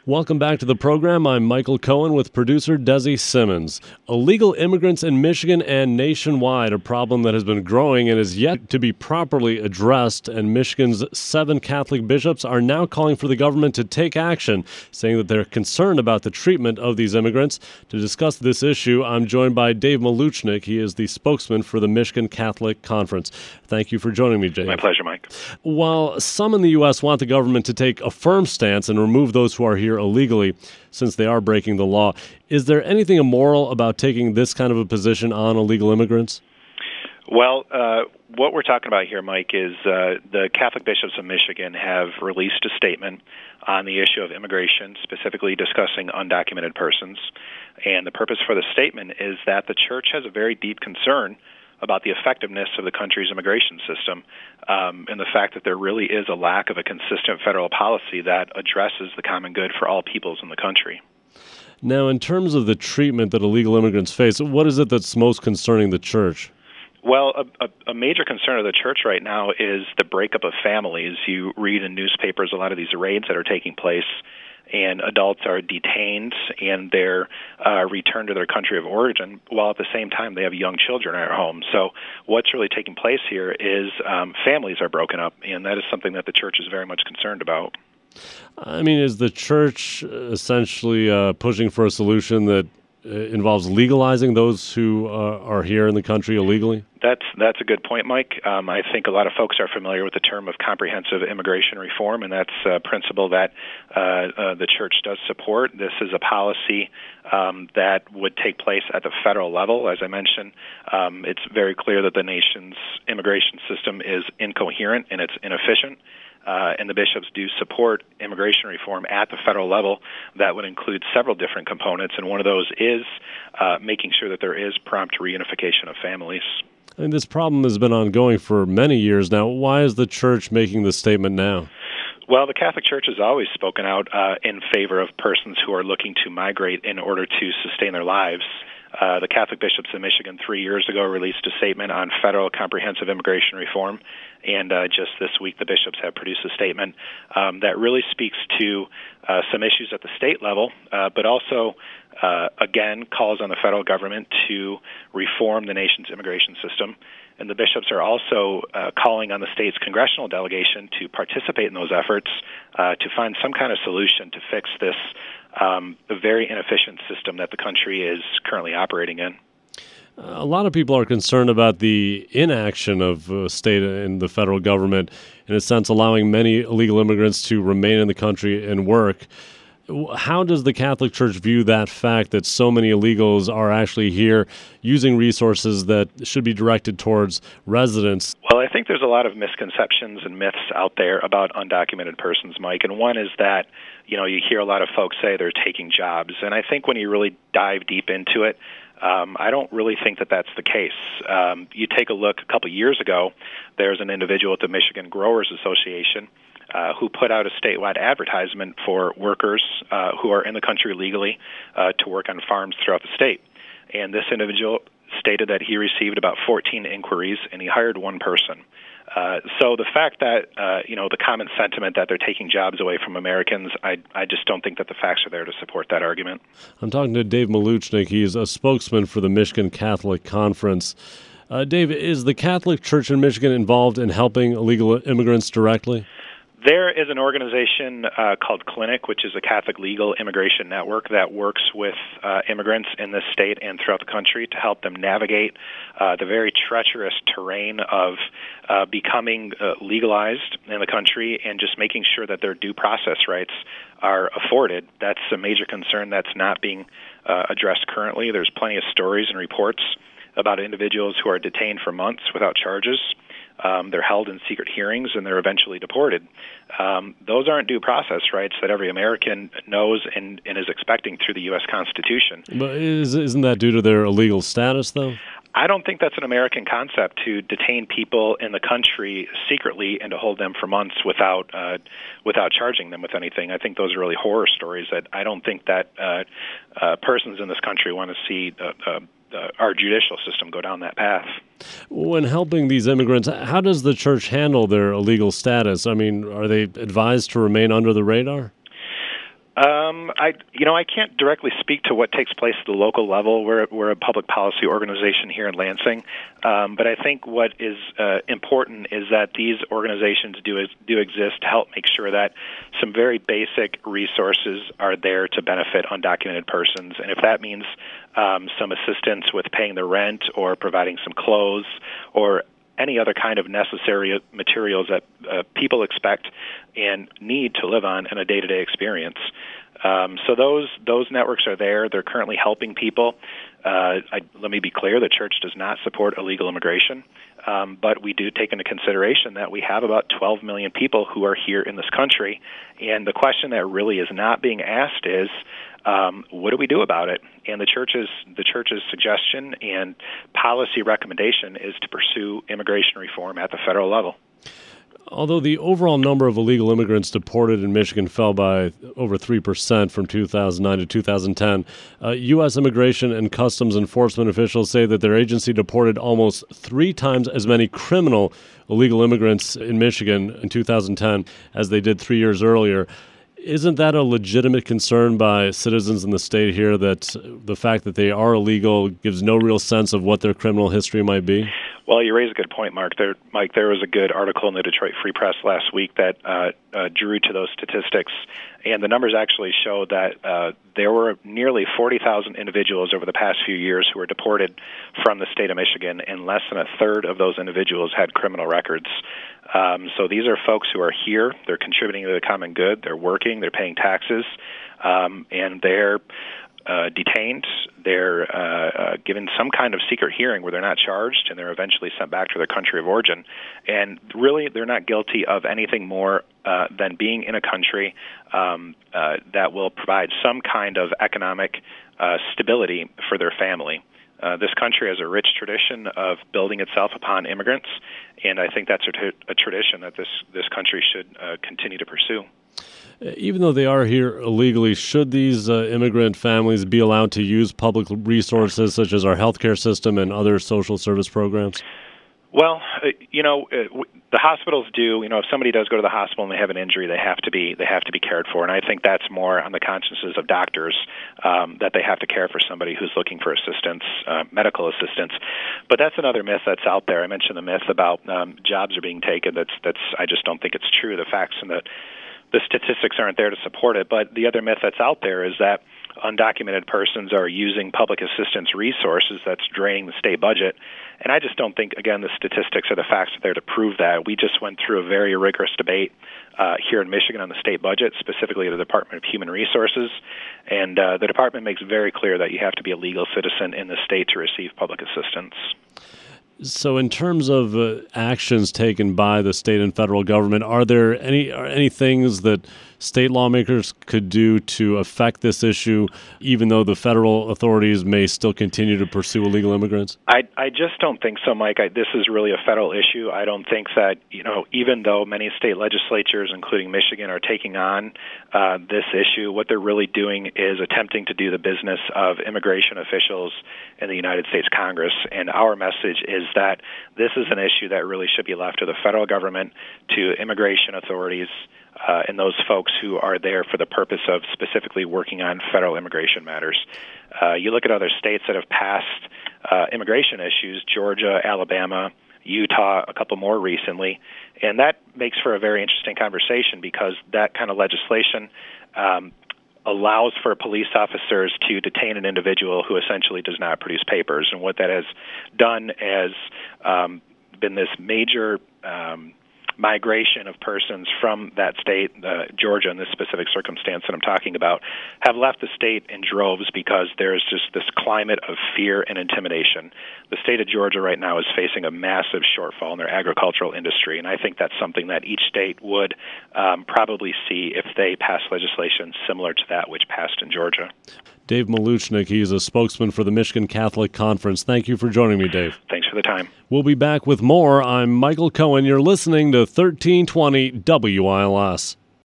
Welcome back to the program. I'm Michael Cohen with producer Desi Simmons. Illegal immigrants in Michigan and nationwide, a problem that has been growing and is yet to be properly addressed. And Michigan's 7 Catholic bishops are now calling for the government to take action, saying that they're concerned about the treatment of these immigrants. To discuss this issue, I'm joined by Dave Maluchnik. He is the spokesman for the Michigan Catholic Conference. Thank you for joining me, Dave. My pleasure, Mike. While some in the U.S. want the government to take a firm stance and remove those who are here illegally, since they are breaking the law, is there anything immoral about taking this kind of a position on illegal immigrants? Well, what we're talking about here, Mike, is the Catholic bishops of Michigan have released a statement on the issue of immigration, specifically discussing undocumented persons. And the purpose for the statement is that the Church has a very deep concern about the effectiveness of the country's immigration system, and the fact that there really is a lack of a consistent federal policy that addresses the common good for all peoples in the country. Now, in terms of the treatment that illegal immigrants face, what is it that's most concerning the Church? Well, a major concern of the Church right now is the breakup of families. You read in newspapers a lot of these raids that are taking place, and adults are detained and they're returned to their country of origin, while at the same time they have young children at home. So what's really taking place here is families are broken up, and that is something that the Church is very much concerned about. I mean, is the Church essentially pushing for a solution that involves legalizing those who are here in the country illegally? That's a good point, Mike. I think a lot of folks are familiar with the term of comprehensive immigration reform, and that's a principle that the Church does support. This is a policy that would take place at the federal level. As I mentioned, it's very clear that the nation's immigration system is incoherent and it's inefficient. And the bishops do support immigration reform at the federal level. That would include several different components, and one of those is making sure that there is prompt reunification of families. And this problem has been ongoing for many years now. Why is the Church making this statement now? Well, the Catholic Church has always spoken out in favor of persons who are looking to migrate in order to sustain their lives. The Catholic bishops of Michigan 3 years ago released a statement on federal comprehensive immigration reform, and just this week the bishops have produced a statement that really speaks to some issues at the state level, but also, again, calls on the federal government to reform the nation's immigration system. And the bishops are also calling on the state's congressional delegation to participate in those efforts to find some kind of solution to fix this a very inefficient system that the country is currently operating in. A lot of people are concerned about the inaction of state and the federal government, in a sense allowing many illegal immigrants to remain in the country and work. How does the Catholic Church view that fact that so many illegals are actually here using resources that should be directed towards residents? Well, I think there's a lot of misconceptions and myths out there about undocumented persons, Mike. And one is that, you hear a lot of folks say they're taking jobs. And I think when you really dive deep into it, I don't really think that that's the case. You take a look a couple years ago, there's an individual at the Michigan Growers Association who put out a statewide advertisement for workers who are in the country legally to work on farms throughout the state. And this individual stated that he received about 14 inquiries and he hired one person. So the fact that, the common sentiment that they're taking jobs away from Americans, I just don't think that the facts are there to support that argument. I'm talking to Dave Maluchnik. He's a spokesman for the Michigan Catholic Conference. Dave, is the Catholic Church in Michigan involved in helping illegal immigrants directly? There is an organization called Clinic, which is a Catholic legal immigration network that works with immigrants in this state and throughout the country to help them navigate the very treacherous terrain of becoming legalized in the country and just making sure that their due process rights are afforded. That's a major concern that's not being addressed currently. There's plenty of stories and reports about individuals who are detained for months without charges. They're held in secret hearings, and they're eventually deported. Those aren't due process rights that every American knows and is expecting through the U.S. Constitution. But isn't that due to their illegal status, though? I don't think that's an American concept to detain people in the country secretly and to hold them for months without charging them with anything. I think those are really horror stories that I don't think that persons in this country want to see our judicial system go down that path. When helping these immigrants, how does the church handle their illegal status? I mean, are they advised to remain under the radar? I can't directly speak to what takes place at the local level. We're a public policy organization here in Lansing, but I think what is important is that these organizations do exist to help make sure that some very basic resources are there to benefit undocumented persons, and if that means some assistance with paying the rent or providing some clothes or any other kind of necessary materials that people expect and need to live on in a day-to-day experience. So those networks are there. They're currently helping people. Let me be clear, the church does not support illegal immigration, but we do take into consideration that we have about 12 million people who are here in this country, and the question that really is not being asked is, what do we do about it? And the church's suggestion and policy recommendation is to pursue immigration reform at the federal level. Although the overall number of illegal immigrants deported in Michigan fell by over 3% from 2009 to 2010, U.S. Immigration and Customs Enforcement officials say that their agency deported almost 3 times as many criminal illegal immigrants in Michigan in 2010 as they did 3 years earlier. Isn't that a legitimate concern by citizens in the state here, that the fact that they are illegal gives no real sense of what their criminal history might be? Well, you raise a good point, Mike. There was a good article in the Detroit Free Press last week that drew to those statistics, and the numbers actually showed that there were nearly 40,000 individuals over the past few years who were deported from the state of Michigan, and less than a third of those individuals had criminal records. So these are folks who are here, they're contributing to the common good, they're working, they're paying taxes, and they're detained, they're given some kind of secret hearing where they're not charged, and they're eventually sent back to their country of origin. And really, they're not guilty of anything more than being in a country that will provide some kind of economic stability for their family. This country has a rich tradition of building itself upon immigrants, and I think that's a tradition that this country should continue to pursue. Even though they are here illegally, should these immigrant families be allowed to use public resources such as our healthcare system and other social service programs? Well, the hospitals do. If somebody does go to the hospital and they have an injury, they have to be cared for. And I think that's more on the consciences of doctors, that they have to care for somebody who's looking for assistance, medical assistance. But that's another myth that's out there. I mentioned the myth about jobs are being taken. I just don't think it's true. The facts and the statistics aren't there to support it. But the other myth that's out there is that undocumented persons are using public assistance resources that's draining the state budget. And I just don't think, again, the statistics or the facts are there to prove that. We just went through a very rigorous debate here in Michigan on the state budget, specifically the Department of Human Resources. And the department makes very clear that you have to be a legal citizen in the state to receive public assistance. So in terms of actions taken by the state and federal government, are there any things that state lawmakers could do to affect this issue, even though the federal authorities may still continue to pursue illegal immigrants? I just don't think so, Mike. This is really a federal issue. I don't think that, even though many state legislatures, including Michigan, are taking on this issue, what they're really doing is attempting to do the business of immigration officials in the United States Congress. And our message is that this is an issue that really should be left to the federal government, to immigration authorities, and those folks who are there for the purpose of specifically working on federal immigration matters. You look at other states that have passed immigration issues, Georgia, Alabama, Utah, a couple more recently, and that makes for a very interesting conversation because that kind of legislation allows for police officers to detain an individual who essentially does not produce papers. And what that has done has been this major migration of persons from that state, Georgia in this specific circumstance that I'm talking about, have left the state in droves because there's just this climate of fear and intimidation. The state of Georgia right now is facing a massive shortfall in their agricultural industry, and I think that's something that each state would probably see if they pass legislation similar to that which passed in Georgia. Dave Maluchnik, he's a spokesman for the Michigan Catholic Conference. Thank you for joining me, Dave. Thanks for the time. We'll be back with more. I'm Michael Cohen. You're listening to 1320 WILS.